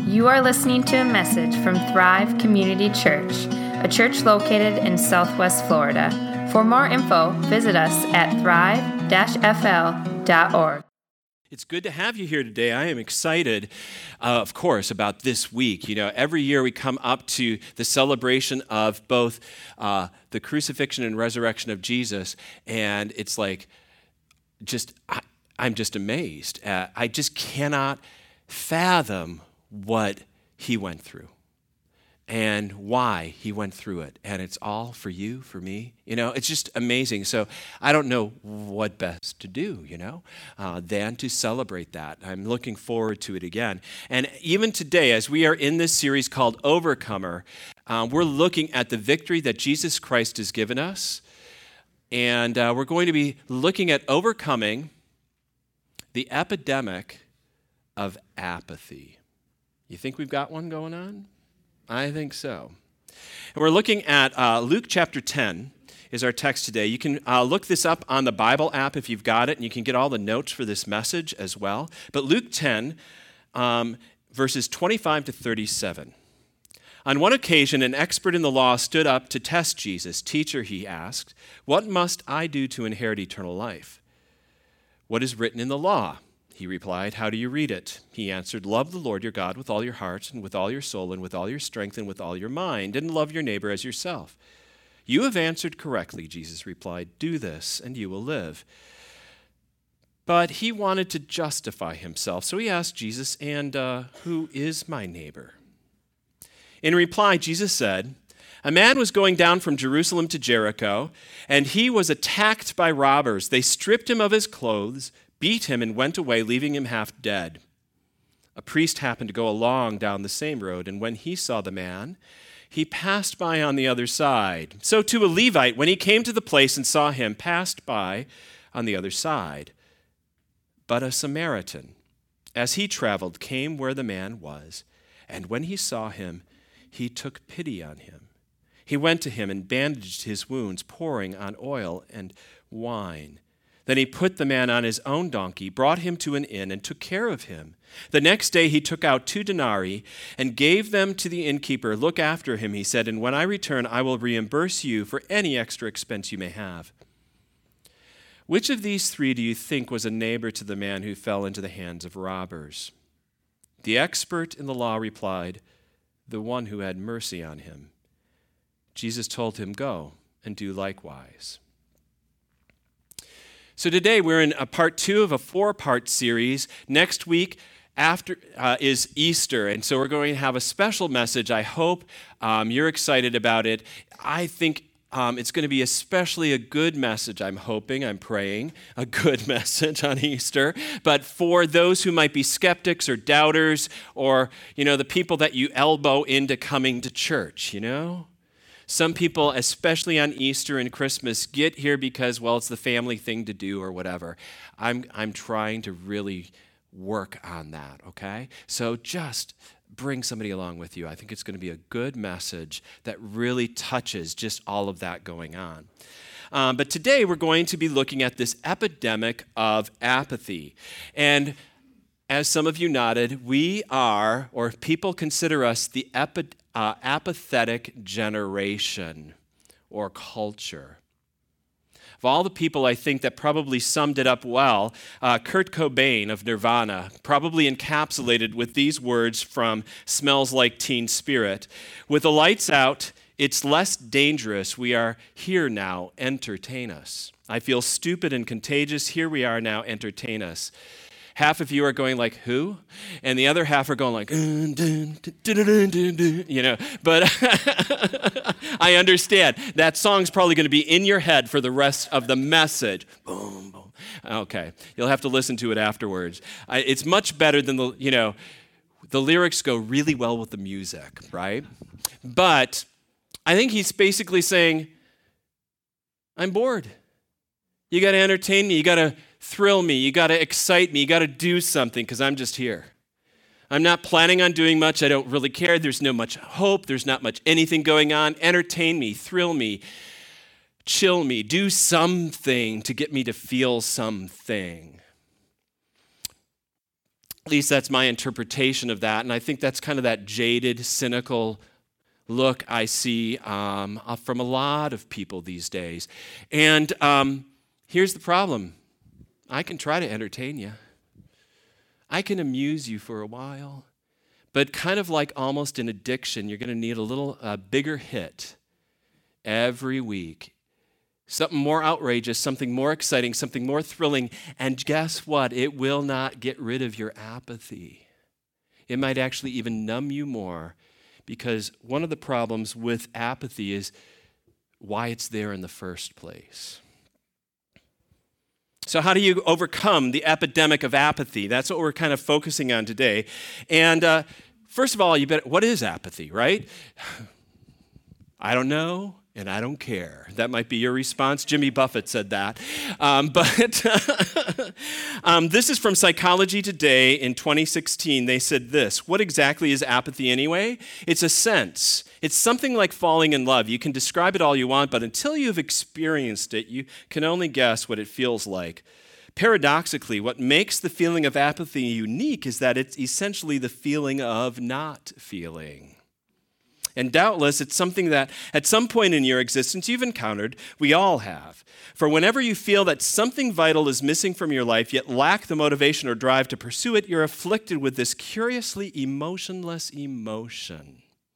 You are listening to a message from Thrive Community Church, a church located in Southwest Florida. For more info, visit us at thrive-fl.org. It's good to have you here today. I am excited, of course, about this week. You know, every year we come up to the celebration of both the crucifixion and resurrection of Jesus, and it's like, I'm just amazed. I just cannot fathom what he went through and why he went through it. And it's all for you, for me. You know, it's just amazing. So I don't know what best to do, than to celebrate that. I'm looking forward to it again. And even today, as we are in this series called Overcomer, we're looking at the victory that Jesus Christ has given us. And we're going to be looking at overcoming the epidemic of apathy. You think we've got one going on? I think so. And we're looking at Luke chapter 10 is our text today. You can look this up on the Bible app if you've got it, and you can get all the notes for this message as well. But Luke 10, verses 25 to 37. On one occasion, an expert in the law stood up to test Jesus. "Teacher," he asked, "what must I do to inherit eternal life?" "What is written in the law?" He replied. "How do you read it?" He answered, "Love the Lord your God with all your heart and with all your soul and with all your strength and with all your mind, and love your neighbor as yourself." "You have answered correctly," Jesus replied. "Do this, and you will live." But he wanted to justify himself, so he asked Jesus, "And who is my neighbor?" In reply, Jesus said, "A man was going down from Jerusalem to Jericho, and he was attacked by robbers. They stripped him of his clothes, beat him, and went away, leaving him half dead. A priest happened to go along down the same road, and when he saw the man, he passed by on the other side. So too a Levite, when he came to the place and saw him, passed by on the other side. But a Samaritan, as he traveled, came where the man was, and when he saw him, he took pity on him. He went to him and bandaged his wounds, pouring on oil and wine. Then he put the man on his own donkey, brought him to an inn, and took care of him. The next day he took out 2 denarii and gave them to the innkeeper. 'Look after him,' he said, 'and when I return, I will reimburse you for any extra expense you may have.' Which of these 3 do you think was a neighbor to the man who fell into the hands of robbers?" The expert in the law replied, "The one who had mercy on him." Jesus told him, "Go and do likewise." So today we're in a part 2 of a 4-part series. Next week after is Easter, and so we're going to have a special message. I hope you're excited about it. I think it's going to be especially a good message. I'm hoping, I'm praying, a good message on Easter. But for those who might be skeptics or doubters, or the people that you elbow into coming to church, Some people, especially on Easter and Christmas, get here because, it's the family thing to do or whatever. I'm trying to really work on that, okay? So just bring somebody along with you. I think it's going to be a good message that really touches just all of that going on. But today we're going to be looking at this epidemic of apathy. And as some of you nodded, we are, or people consider us, the apathetic generation or culture. Of all the people, I think, that probably summed it up well, Kurt Cobain of Nirvana probably encapsulated with these words from Smells Like Teen Spirit. "With the lights out, it's less dangerous. We are here now. Entertain us. I feel stupid and contagious. Here we are now. Entertain us." Half of you are going like, "Who?" And the other half are going like, But I understand. That song's probably going to be in your head for the rest of the message. Boom, boom. Okay, you'll have to listen to it afterwards. It's much better than the lyrics go really well with the music, right? But I think he's basically saying, I'm bored. You got to entertain me. You got to thrill me. You got to excite me. You got to do something because I'm just here. I'm not planning on doing much. I don't really care. There's no much hope. There's not much anything going on. Entertain me, thrill me, chill me, do something to get me to feel something. At least that's my interpretation of that. And I think that's kind of that jaded, cynical look I see from a lot of people these days. And here's the problem. I can try to entertain you. I can amuse you for a while. But kind of like almost an addiction, you're going to need a bigger hit every week. Something more outrageous, something more exciting, something more thrilling. And guess what? It will not get rid of your apathy. It might actually even numb you more, because one of the problems with apathy is why it's there in the first place. So how do you overcome the epidemic of apathy? That's what we're kind of focusing on today. And first of all, what is apathy, right? I don't know, and I don't care. That might be your response. Jimmy Buffett said that. This is from Psychology Today in 2016. They said this: what exactly is apathy anyway? It's a sense. It's something like falling in love. You can describe it all you want, but until you've experienced it, you can only guess what it feels like. Paradoxically, what makes the feeling of apathy unique is that it's essentially the feeling of not feeling. And doubtless, it's something that at some point in your existence you've encountered. We all have. For whenever you feel that something vital is missing from your life, yet lack the motivation or drive to pursue it, you're afflicted with this curiously emotionless emotion.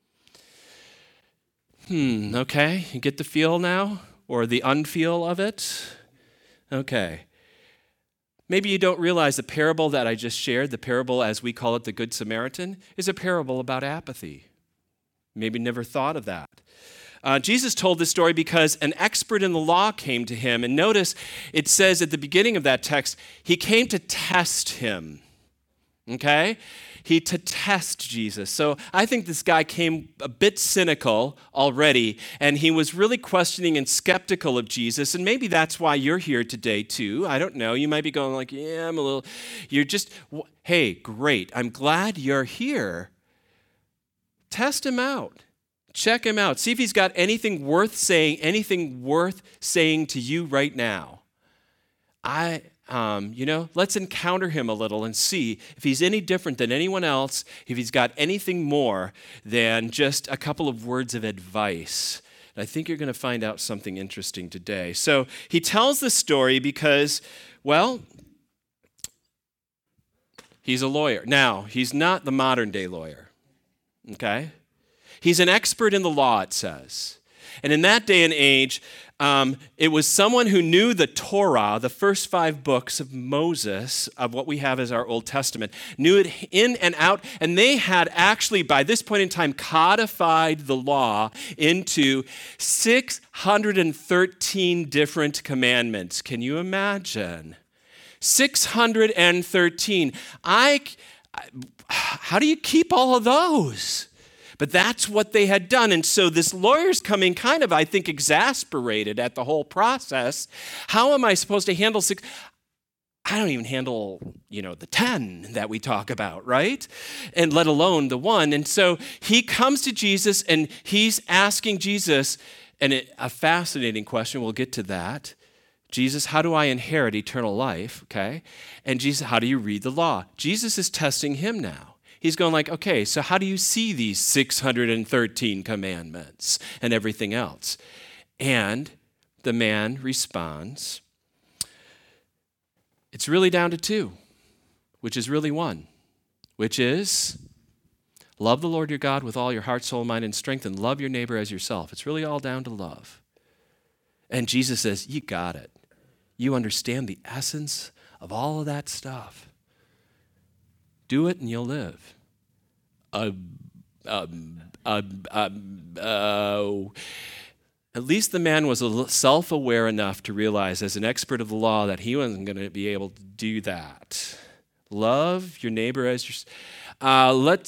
Okay, you get the feel now? Or the unfeel of it? Okay. Maybe you don't realize the parable that I just shared, the parable as we call it, the Good Samaritan, is a parable about apathy. Maybe never thought of that. Jesus told this story because an expert in the law came to him. And notice it says at the beginning of that text, he came to test him. Okay? To test Jesus. So I think this guy came a bit cynical already, and he was really questioning and skeptical of Jesus. And maybe that's why you're here today too. I don't know. You might be going like, yeah, I'm a little, hey, great. I'm glad you're here. Test him out. Check him out. See if he's got anything worth saying to you right now. Let's encounter him a little and see if he's any different than anyone else, if he's got anything more than just a couple of words of advice. And I think you're going to find out something interesting today. So he tells this story because, well, he's a lawyer. Now, he's not the modern day lawyer, okay? He's an expert in the law, it says. And in that day and age, it was someone who knew the Torah, the first 5 books of Moses, of what we have as our Old Testament, knew it in and out, and they had actually, by this point in time, codified the law into 613 different commandments. Can you imagine? 613. How do you keep all of those? But that's what they had done. And so this lawyer's coming kind of, I think, exasperated at the whole process. How am I supposed to handle 6? I don't even handle, the 10 that we talk about, right? And let alone the 1. And so he comes to Jesus and he's asking Jesus, a fascinating question, we'll get to that. Jesus, how do I inherit eternal life? Okay. And Jesus, how do you read the law? Jesus is testing him now. He's going like, okay, so how do you see these 613 commandments and everything else? And the man responds, it's really down to 2, which is really 1, which is love the Lord your God with all your heart, soul, mind, and strength, and love your neighbor as yourself. It's really all down to love. And Jesus says, you got it. You understand the essence of all of that stuff. Do it and you'll live. At least the man was self-aware enough to realize as an expert of the law that he wasn't going to be able to do that. Love your neighbor as your... I'm going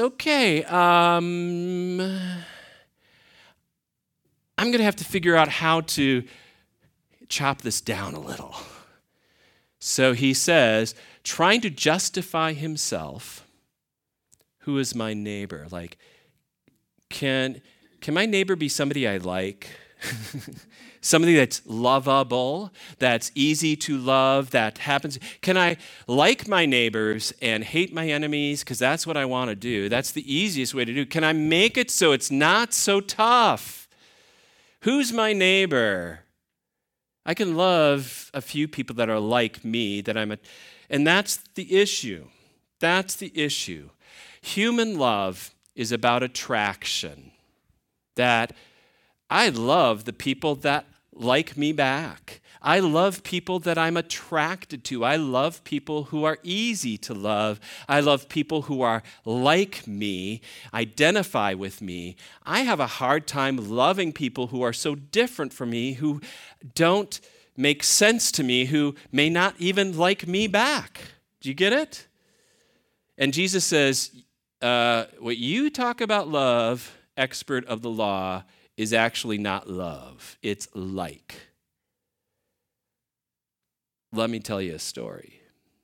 to have to figure out how to chop this down a little. So he says, trying to justify himself, who is my neighbor? Like, can my neighbor be somebody I like? Somebody that's lovable, that's easy to love, that happens. Can I like my neighbors and hate my enemies? Because that's what I want to do. That's the easiest way to do. Can I make it so it's not so tough? Who's my neighbor? I can love a few people that are like me, and that's the issue. That's the issue. Human love is about attraction. That I love the people that like me back. I love people that I'm attracted to. I love people who are easy to love. I love people who are like me, identify with me. I have a hard time loving people who are so different from me, who don't make sense to me, who may not even like me back. Do you get it? And Jesus says, what you talk about love, expert of the law, is actually not love. It's like. Let me tell you a story.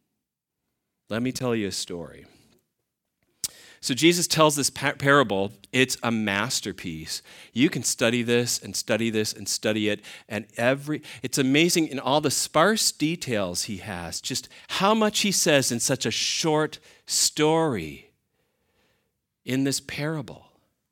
So Jesus tells this parable. It's a masterpiece. You can study this and study this and study it. And it's amazing in all the sparse details he has, just how much he says in such a short story in this parable.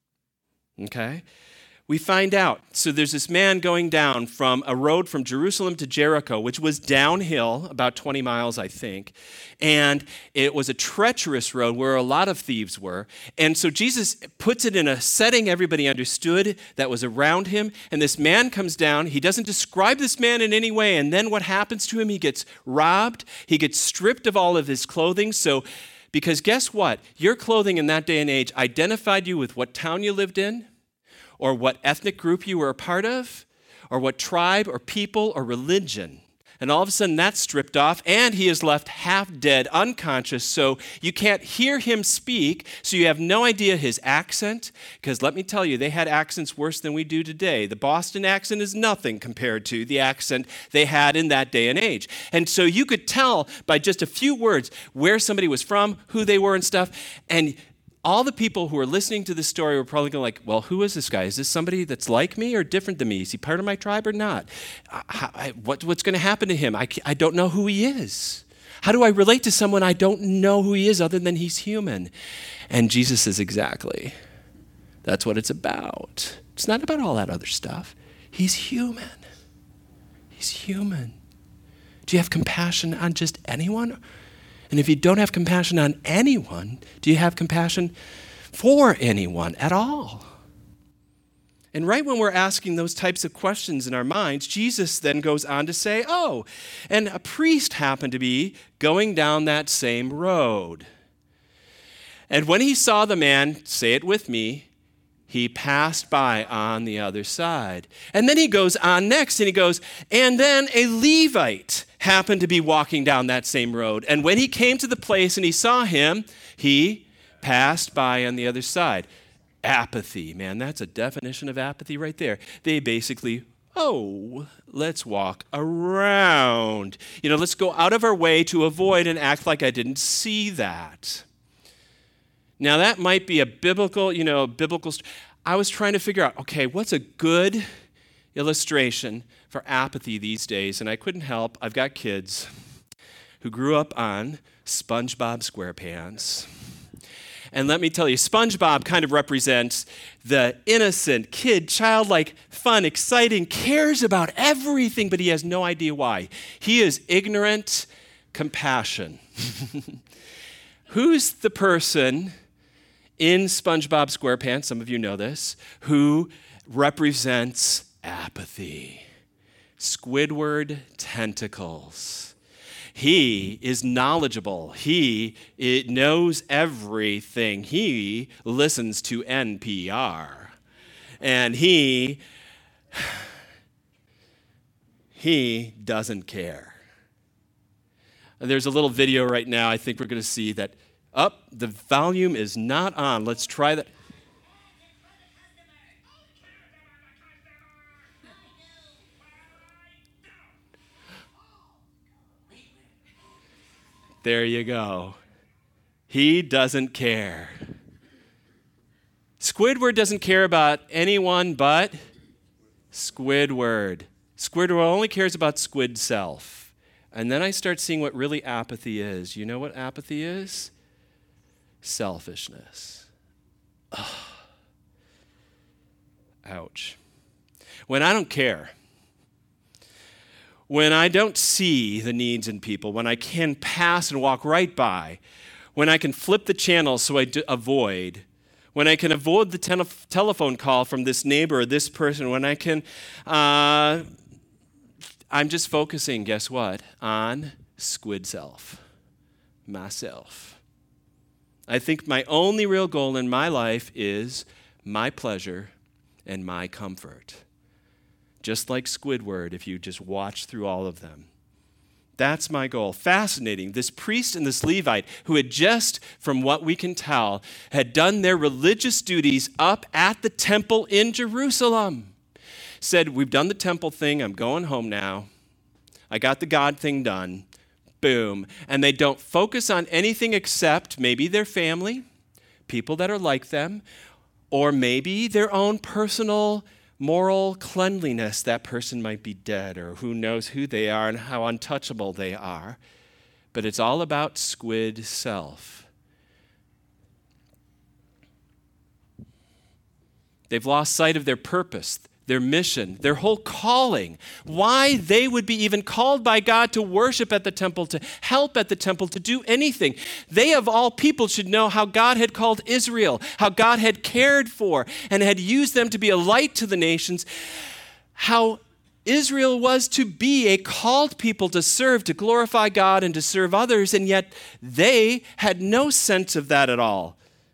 Okay? We find out. So there's this man going down from a road from Jerusalem to Jericho, which was downhill, about 20 miles, I think. And it was a treacherous road where a lot of thieves were. And so Jesus puts it in a setting everybody understood that was around him. And this man comes down. He doesn't describe this man in any way. And then what happens to him? He gets robbed. He gets stripped of all of his clothing. Because guess what? Your clothing in that day and age identified you with what town you lived in, or what ethnic group you were a part of, or what tribe or people or religion. And all of a sudden that's stripped off, and he is left half dead, unconscious, so you can't hear him speak, so you have no idea his accent, because let me tell you, they had accents worse than we do today. The Boston accent is nothing compared to the accent they had in that day and age. And so you could tell by just a few words where somebody was from, who they were and stuff, and all the people who are listening to this story were probably going like, well, who is this guy? Is this somebody that's like me or different than me? Is he part of my tribe or not? What's going to happen to him? I don't know who he is. How do I relate to someone I don't know who he is other than he's human? And Jesus says, exactly. That's what it's about. It's not about all that other stuff. He's human. He's human. Do you have compassion on just anyone? And if you don't have compassion on anyone, do you have compassion for anyone at all? And right when we're asking those types of questions in our minds, Jesus then goes on to say, and a priest happened to be going down that same road. And when he saw the man, say it with me, he passed by on the other side. And then he goes on next and he goes, and then a Levite happened to be walking down that same road. And when he came to the place and he saw him, he passed by on the other side. Apathy, man, that's a definition of apathy right there. They basically, let's walk around. Let's go out of our way to avoid and act like I didn't see that. Now that might be a biblical. I was trying to figure out, okay, what's a good illustration for apathy these days? And I couldn't help. I've got kids who grew up on SpongeBob SquarePants. And let me tell you, SpongeBob kind of represents the innocent kid, childlike, fun, exciting, cares about everything, but he has no idea why. He is ignorant compassion. Who's the person in SpongeBob SquarePants, some of you know this, who represents apathy? Squidward Tentacles. He is knowledgeable. He knows everything. He listens to NPR. And he doesn't care. There's a little video right now. I think we're going to see that. The volume is not on. Let's try that. There you go. He doesn't care. Squidward doesn't care about anyone but Squidward. Squidward only cares about squid self. And then I start seeing what really apathy is. You know what apathy is? Selfishness. Ugh. Ouch. When I don't care, when I don't see the needs in people, when I can pass and walk right by, when I can flip the channel so I avoid, when I can avoid the telephone call from this neighbor or this person, when I can, I'm just focusing, guess what, on squid self, myself. I think my only real goal in my life is my pleasure and my comfort. Just like Squidward, if you just watch through all of them. That's my goal. Fascinating. This priest and this Levite, who had just, from what we can tell, had done their religious duties up at the temple in Jerusalem, said, we've done the temple thing. I'm going home now. I got the God thing done. Boom. And they don't focus on anything except maybe their family, people that are like them, or maybe their own personal moral cleanliness. That person might be dead, or who knows who they are and how untouchable they are. But it's all about squid self. They've lost sight of their purpose, their mission, their whole calling, why they would be even called by God to worship at the temple, to help at the temple, to do anything. They of all people should know how God had called Israel, how God had cared for and had used them to be a light to the nations, how Israel was to be a called people to serve, to glorify God and to serve others, and yet they had no sense of that at all.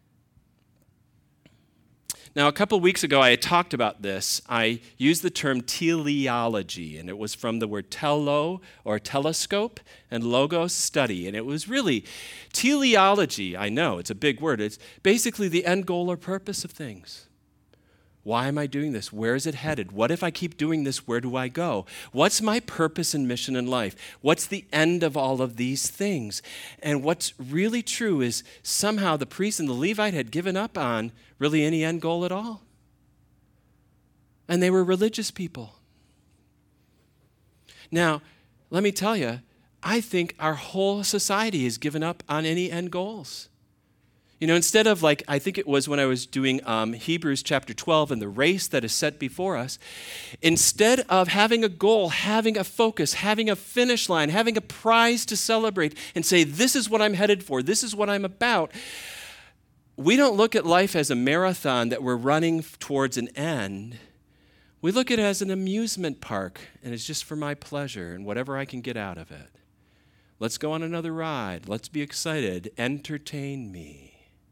Now, a couple weeks ago, I had talked about this. I used the term teleology, and it was from the word telo, or telescope, and logos, study. And it was really teleology. I know, it's a big word. It's basically the end goal or purpose of things. Why am I doing this? Where is it headed? What if I keep doing this? Where do I go? What's my purpose and mission in life? What's the end of all of these things? And what's really true is somehow the priest and the Levite had given up on really any end goal at all. And they were religious people. Now, let me tell you, I think our whole society has given up on any end goals. You know, instead of I think it was when I was doing Hebrews chapter 12 and the race that is set before us, instead of having a goal, having a focus, having a finish line, having a prize to celebrate and say, this is what I'm headed for, this is what I'm about, we don't look at life as a marathon that we're running towards an end. We look at it as an amusement park, and it's just for my pleasure and whatever I can get out of it. Let's go on another ride. Let's be excited. Entertain me.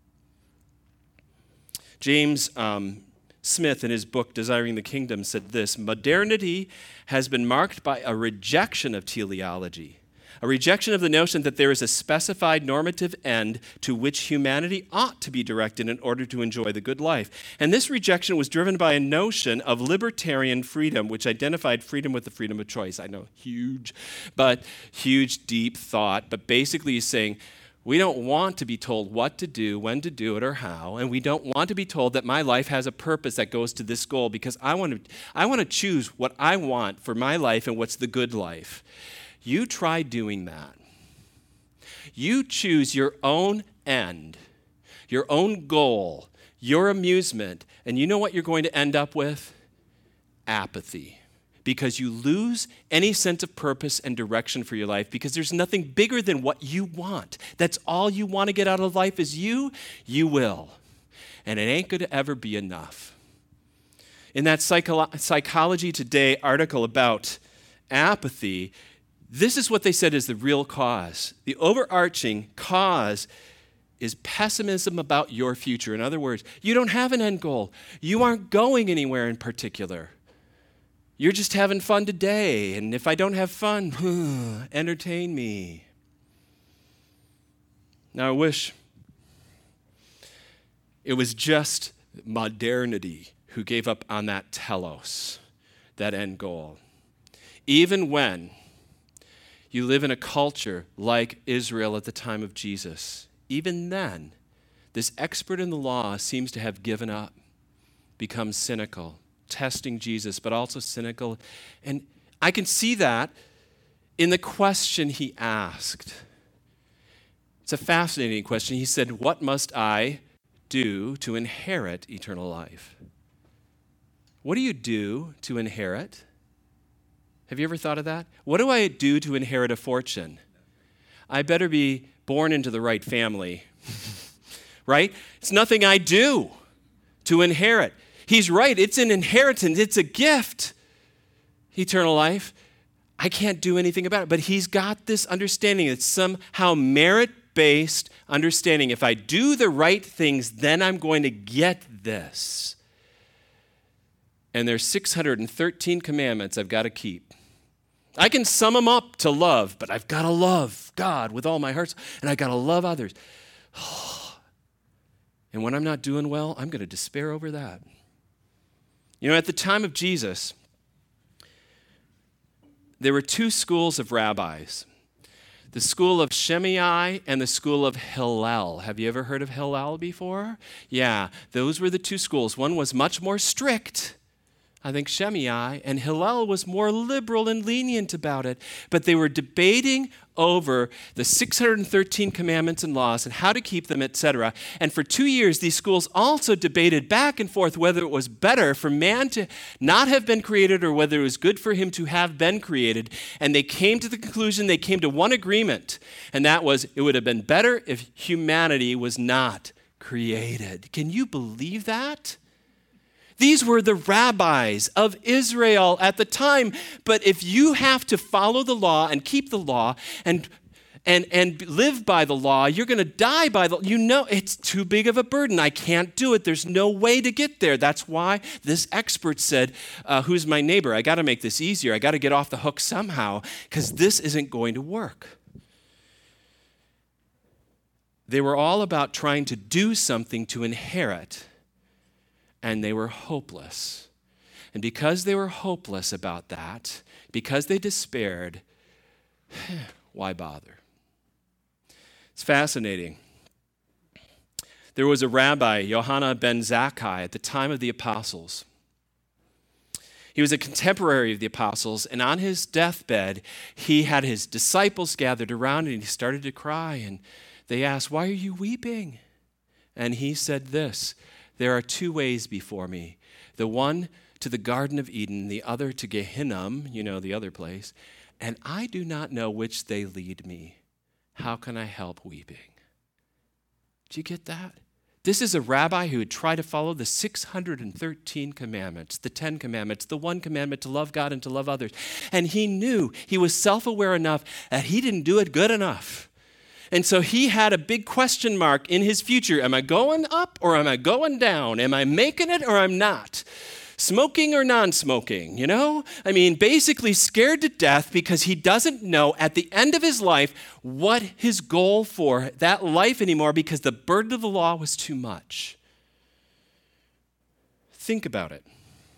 James Smith, in his book, Desiring the Kingdom, said this: modernity has been marked by a rejection of teleology, a rejection of the notion that there is a specified normative end to which humanity ought to be directed in order to enjoy the good life. And this rejection was driven by a notion of libertarian freedom, which identified freedom with the freedom of choice. I know, huge, deep thought, but basically he's saying, we don't want to be told what to do, when to do it, or how, and we don't want to be told that my life has a purpose that goes to this goal, because I want to choose what I want for my life and what's the good life. You try doing that. You choose your own end, your own goal, your amusement, and you know what you're going to end up with? Apathy. Because you lose any sense of purpose and direction for your life, because there's nothing bigger than what you want. That's all you want to get out of life is you will. And it ain't going to ever be enough. In that Psychology Today article about apathy, this is what they said is the real cause. The overarching cause is pessimism about your future. In other words, you don't have an end goal. You aren't going anywhere in particular. You're just having fun today, and if I don't have fun, entertain me. Now, I wish it was just modernity who gave up on that telos, that end goal. Even when you live in a culture like Israel at the time of Jesus, even then, this expert in the law seems to have given up, become cynical, testing Jesus, but also cynical. And I can see that in the question he asked. It's a fascinating question. He said, "What must I do to inherit eternal life?" What do you do to inherit? Have you ever thought of that? What do I do to inherit a fortune? I better be born into the right family, right? It's nothing I do to inherit. He's right. It's an inheritance. It's a gift, eternal life. I can't do anything about it. But he's got this understanding. It's somehow merit-based understanding. If I do the right things, then I'm going to get this. And there's 613 commandments I've got to keep. I can sum them up to love, but I've got to love God with all my heart, and I've got to love others. And when I'm not doing well, I'm going to despair over that. You know, at the time of Jesus, there were two schools of rabbis, the school of Shammai and the school of Hillel. Have you ever heard of Hillel before? Yeah, those were the two schools. One was much more strict, I think Shammai, and Hillel was more liberal and lenient about it. But they were debating over the 613 commandments and laws and how to keep them, etc. And for 2 years, these schools also debated back and forth whether it was better for man to not have been created or whether it was good for him to have been created. And they came to the conclusion, they came to one agreement, and that was it would have been better if humanity was not created. Can you believe that? These were the rabbis of Israel at the time. But if you have to follow the law and keep the law and live by the law, you're going to die by the law. You know, it's too big of a burden. I can't do it. There's no way to get there. That's why this expert said, who's my neighbor? I got to make this easier. I got to get off the hook somehow because this isn't going to work. They were all about trying to do something to inherit. And they were hopeless. And because they were hopeless about that, because they despaired, why bother? It's fascinating. There was a rabbi, Yohanan ben Zakkai, at the time of the apostles. He was a contemporary of the apostles, and on his deathbed, he had his disciples gathered around, and he started to cry, and they asked, "Why are you weeping?" And he said this, "There are two ways before me, the one to the Garden of Eden, the other to Gehenna," you know, the other place, "and I do not know which they lead me. How can I help weeping?" Do you get that? This is a rabbi who would try to follow the 613 commandments, the 10 commandments, the one commandment to love God and to love others. And he knew, he was self-aware enough that he didn't do it good enough. And so he had a big question mark in his future. Am I going up or am I going down? Am I making it or I'm not? Smoking or non-smoking, you know? I mean, basically scared to death because he doesn't know at the end of his life what his goal for that life anymore because the burden of the law was too much. Think about it.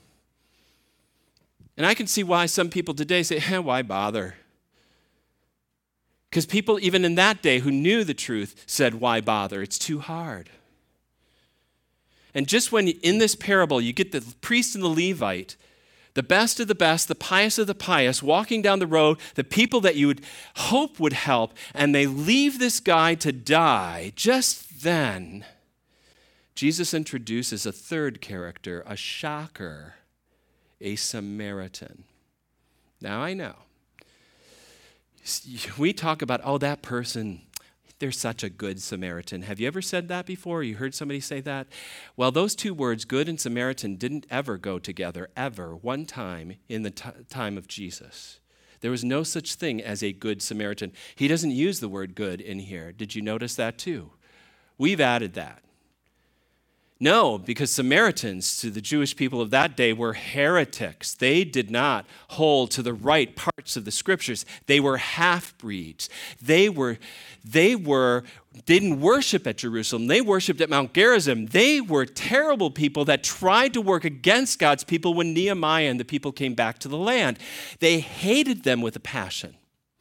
And I can see why some people today say, why bother? Because people even in that day who knew the truth said, why bother? It's too hard. And just when in this parable you get the priest and the Levite, the best of the best, the pious of the pious, walking down the road, the people that you would hope would help, and they leave this guy to die, just then Jesus introduces a third character, a shocker, a Samaritan. Now I know. We talk about, oh, that person, they're such a good Samaritan. Have you ever said that before? You heard somebody say that? Well, those two words, good and Samaritan, didn't ever go together, ever, one time in the time of Jesus. There was no such thing as a good Samaritan. He doesn't use the word good in here. Did you notice that too? We've added that. No, because Samaritans to the Jewish people of that day were heretics. They did not hold to the right parts of the scriptures. They were half-breeds. They didn't worship at Jerusalem. They worshiped at Mount Gerizim. They were terrible people that tried to work against God's people when Nehemiah and the people came back to the land. They hated them with a passion.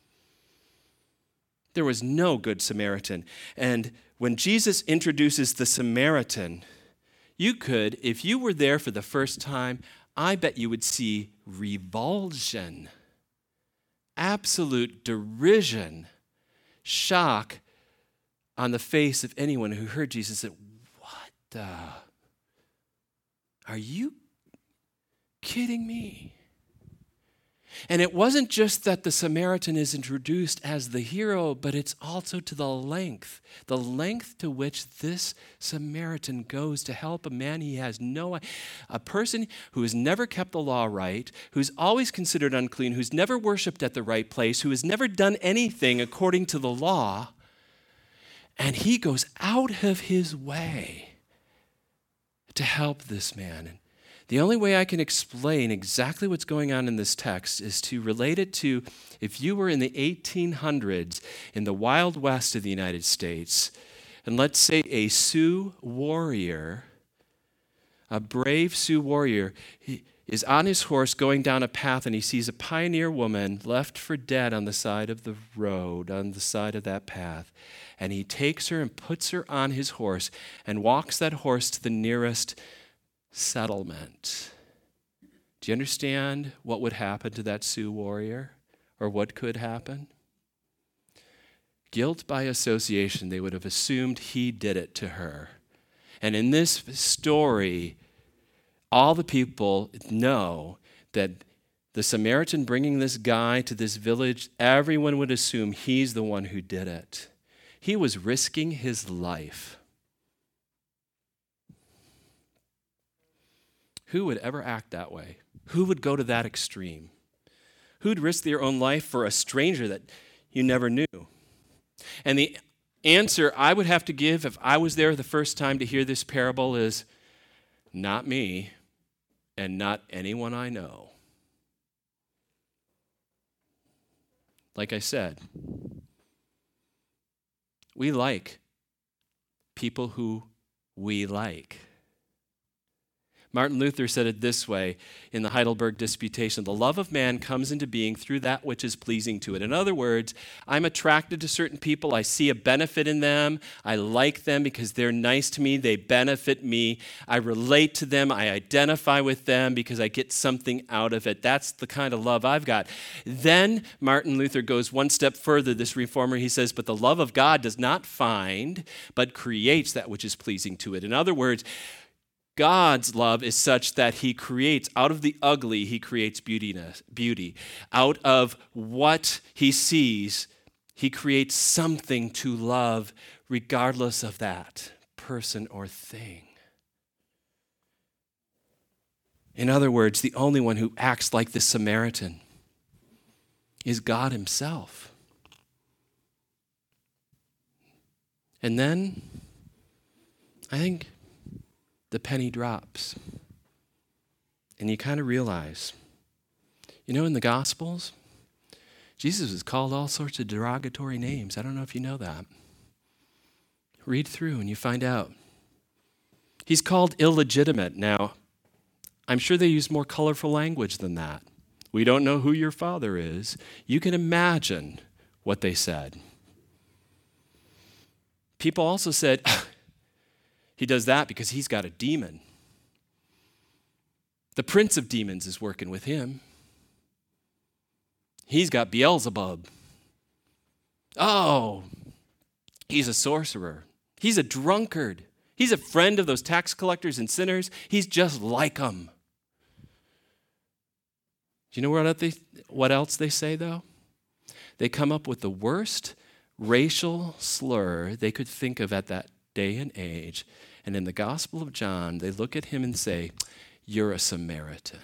There was no good Samaritan. And when Jesus introduces the Samaritan, you could, if you were there for the first time, I bet you would see revulsion, absolute derision, shock on the face of anyone who heard Jesus and said, what the? Are you kidding me? And it wasn't just that the Samaritan is introduced as the hero, but it's also to the length to which this Samaritan goes to help a man he has a person who has never kept the law right, who's always considered unclean, who's never worshiped at the right place, who has never done anything according to the law. And he goes out of his way to help this man. The only way I can explain exactly what's going on in this text is to relate it to if you were in the 1800s in the Wild West of the United States, and let's say a Sioux warrior, a brave Sioux warrior, he is on his horse going down a path and he sees a pioneer woman left for dead on the side of the road, on the side of that path. And he takes her and puts her on his horse and walks that horse to the nearest settlement. Do you understand what would happen to that Sioux warrior, or what could happen? Guilt by association. They would have assumed he did it to her. And in this story, all the people know that the Samaritan bringing this guy to this village, everyone would assume he's the one who did it. He was risking his life. Who would ever act that way? Who would go to that extreme? Who'd risk their own life for a stranger that you never knew? And the answer I would have to give if I was there the first time to hear this parable is, not me and not anyone I know. Like I said, we like people who we like. Martin Luther said it this way in the Heidelberg Disputation: the love of man comes into being through that which is pleasing to it. In other words, I'm attracted to certain people. I see a benefit in them. I like them because they're nice to me. They benefit me. I relate to them. I identify with them because I get something out of it. That's the kind of love I've got. Then Martin Luther goes one step further, this reformer. He says, but the love of God does not find, but creates that which is pleasing to it. In other words, God's love is such that he creates, out of the ugly, he creates beauty. Out of what he sees, he creates something to love regardless of that person or thing. In other words, the only one who acts like the Samaritan is God himself. And then, I think the penny drops. And you kind of realize, in the Gospels, Jesus is called all sorts of derogatory names. I don't know if you know that. Read through and you find out. He's called illegitimate. Now, I'm sure they use more colorful language than that. We don't know who your father is. You can imagine what they said. People also said, he does that because he's got a demon. The prince of demons is working with him. He's got Beelzebub. Oh, he's a sorcerer. He's a drunkard. He's a friend of those tax collectors and sinners. He's just like them. Do you know what else they say, though? They come up with the worst racial slur they could think of at that day and age. And in the Gospel of John, they look at him and say, you're a Samaritan.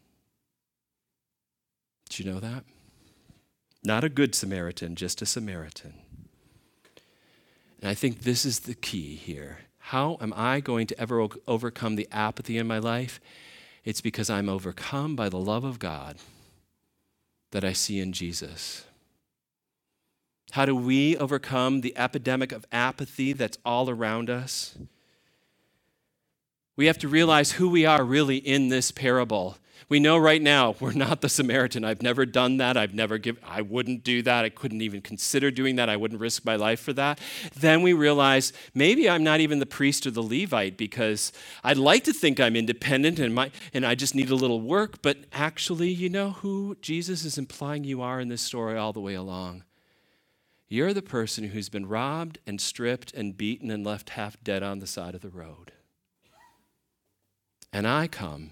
Did you know that? Not a good Samaritan, just a Samaritan. And I think this is the key here. How am I going to ever overcome the apathy in my life? It's because I'm overcome by the love of God that I see in Jesus. How do we overcome the epidemic of apathy that's all around us? We have to realize who we are really in this parable. We know right now we're not the Samaritan. I've never done that. I wouldn't do that. I couldn't even consider doing that. I wouldn't risk my life for that. Then we realize maybe I'm not even the priest or the Levite because I'd like to think I'm independent and I just need a little work. But actually, you know who Jesus is implying you are in this story all the way along? You're the person who's been robbed and stripped and beaten and left half dead on the side of the road. And I come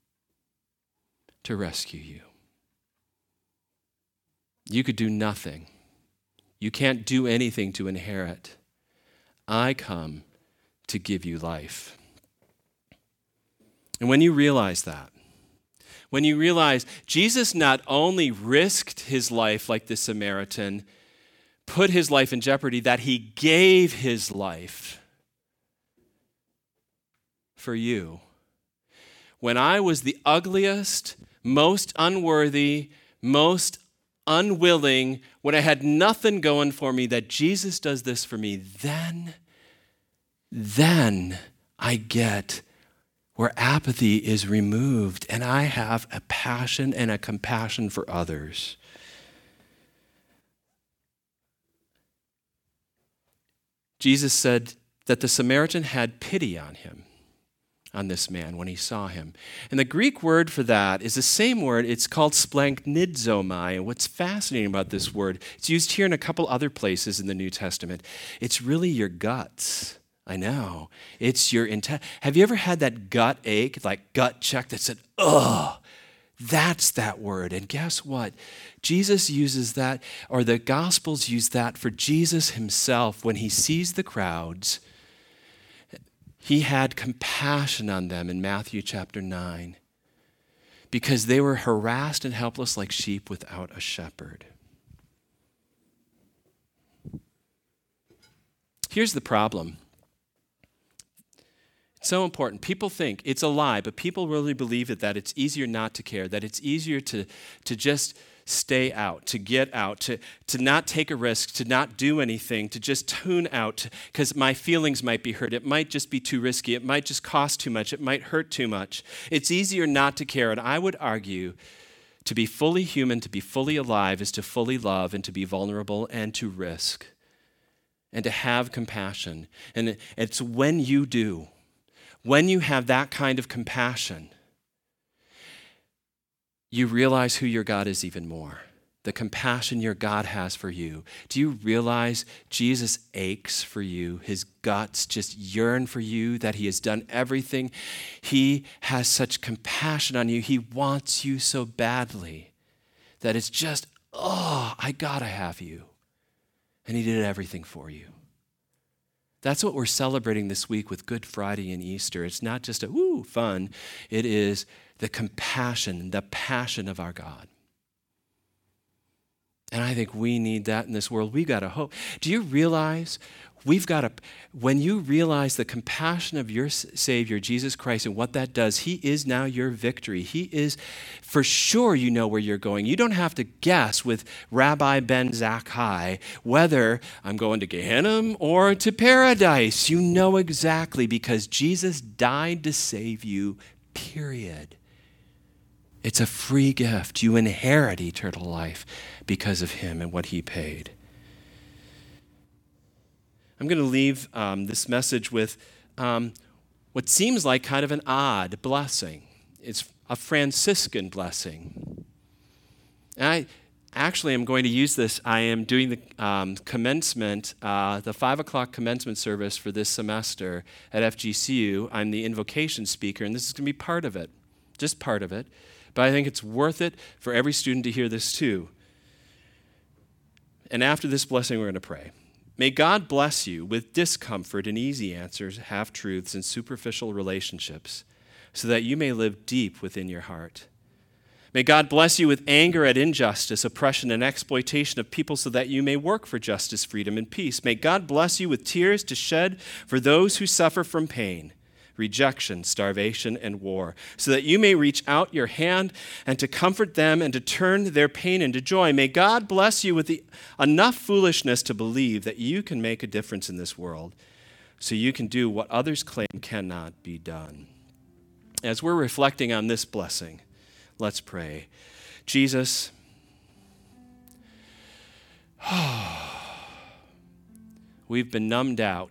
to rescue you. You could do nothing. You can't do anything to inherit. I come to give you life. And when you realize that, when you realize Jesus not only risked his life like the Samaritan, put his life in jeopardy, that he gave his life for you. When I was the ugliest, most unworthy, most unwilling, when I had nothing going for me, that Jesus does this for me, then I get where apathy is removed and I have a passion and a compassion for others. Jesus said that the Samaritan had pity on him, on this man when he saw him. And the Greek word for that is the same word. It's called splanchnizomai. And what's fascinating about this word, it's used here in a couple other places in the New Testament. It's really your guts. I know. It's your intent. Have you ever had that gut ache, like gut check that said, ugh? That's that word. And guess what? Jesus uses that, or the Gospels use that for Jesus himself when he sees the crowds. He had compassion on them in Matthew chapter 9 because they were harassed and helpless like sheep without a shepherd. Here's the problem. It's so important. People think it's a lie, but people really believe that it's easier not to care, that it's easier to just stay out, to get out, to not take a risk, to not do anything, to just tune out because my feelings might be hurt. It might just be too risky. It might just cost too much. It might hurt too much. It's easier not to care. And I would argue to be fully human, to be fully alive is to fully love and to be vulnerable and to risk and to have compassion. And it's when you do, when you have that kind of compassion, you realize who your God is even more. The compassion your God has for you. Do you realize Jesus aches for you? His guts just yearn for you, that he has done everything. He has such compassion on you. He wants you so badly that it's just, I gotta have you. And he did everything for you. That's what we're celebrating this week with Good Friday and Easter. It's not just fun. It is the compassion, the passion of our God. And I think we need that in this world. We've got to hope. Do you realize when you realize the compassion of your Savior, Jesus Christ, and what that does, he is now your victory. He is, for sure you know where you're going. You don't have to guess with Rabbi Ben Zakkai whether I'm going to Gehenna or to paradise. You know exactly because Jesus died to save you, period. It's a free gift. You inherit eternal life because of him and what he paid. I'm going to leave this message with what seems like kind of an odd blessing. It's a Franciscan blessing. And I actually am going to use this. I am doing the commencement, the 5 o'clock commencement service for this semester at FGCU. I'm the invocation speaker, and this is going to be part of it, just part of it. But I think it's worth it for every student to hear this too. And after this blessing, we're going to pray. May God bless you with discomfort and easy answers, half-truths, and superficial relationships, so that you may live deep within your heart. May God bless you with anger at injustice, oppression, and exploitation of people, so that you may work for justice, freedom, and peace. May God bless you with tears to shed for those who suffer from pain, rejection, starvation, and war, so that you may reach out your hand and to comfort them and to turn their pain into joy. May God bless you with enough foolishness to believe that you can make a difference in this world, so you can do what others claim cannot be done. As we're reflecting on this blessing, Let's pray. Jesus, we've been numbed out